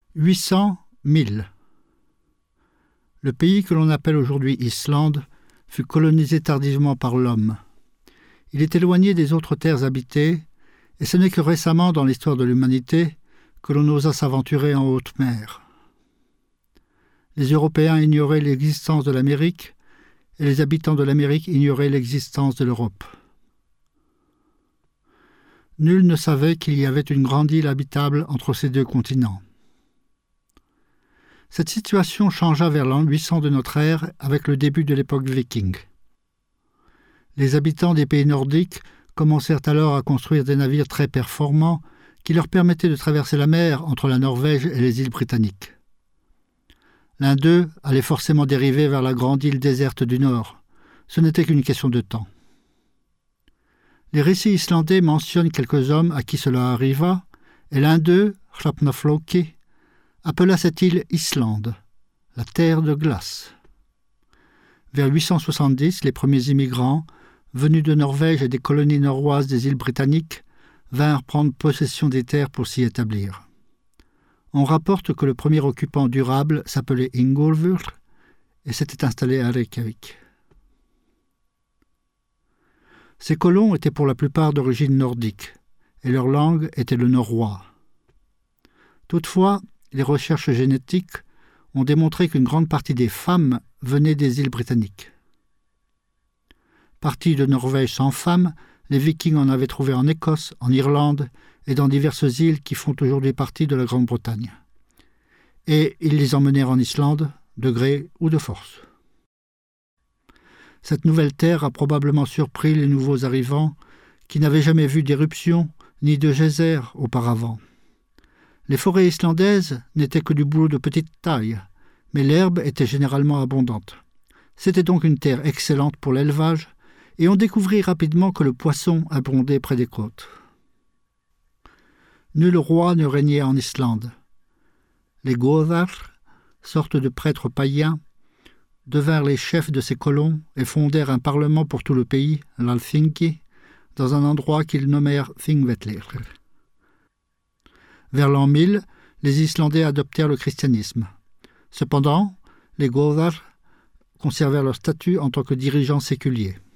800 000. Le pays que l'on appelle aujourd'hui Islande fut colonisé tardivement par l'homme. Il est éloigné des autres terres habitées, et ce n'est que récemment dans l'histoire de l'humanité que l'on osa s'aventurer en haute mer. Les Européens ignoraient l'existence de l'Amérique, et les habitants de l'Amérique ignoraient l'existence de l'Europe. Nul ne savait qu'il y avait une grande île habitable entre ces deux continents. Cette situation changea vers l'an 800 de notre ère avec le début de l'époque viking. Les habitants des pays nordiques commencèrent alors à construire des navires très performants qui leur permettaient de traverser la mer entre la Norvège et les îles britanniques. L'un d'eux allait forcément dériver vers la grande île déserte du Nord. Ce n'était qu'une question de temps. Les récits islandais mentionnent quelques hommes à qui cela arriva, et l'un d'eux, Hrafnafloki, appela cette île Islande, la terre de glace. Vers 870, les premiers immigrants, venus de Norvège et des colonies norroises des îles britanniques, vinrent prendre possession des terres pour s'y établir. On rapporte que le premier occupant durable s'appelait Ingólfur et s'était installé à Reykjavik. Ces colons étaient pour la plupart d'origine nordique, et leur langue était le norrois. Toutefois, les recherches génétiques ont démontré qu'une grande partie des femmes venaient des îles britanniques. Partis de Norvège sans femmes, les Vikings en avaient trouvé en Écosse, en Irlande et dans diverses îles qui font aujourd'hui partie de la Grande-Bretagne. Et ils les emmenèrent en Islande, de gré ou de force. Cette nouvelle terre a probablement surpris les nouveaux arrivants qui n'avaient jamais vu d'éruption ni de geyser auparavant. Les forêts islandaises n'étaient que du bouleau de petite taille, mais l'herbe était généralement abondante. C'était donc une terre excellente pour l'élevage, et on découvrit rapidement que le poisson abondait près des côtes. Nul roi ne régnait en Islande. Les Goðar, sorte de prêtres païens, devinrent les chefs de ces colons et fondèrent un parlement pour tout le pays, l'Alþingi, dans un endroit qu'ils nommèrent Þingvellir. Vers l'an 1000, les Islandais adoptèrent le christianisme. Cependant, les Goðar conservèrent leur statut en tant que dirigeants séculiers.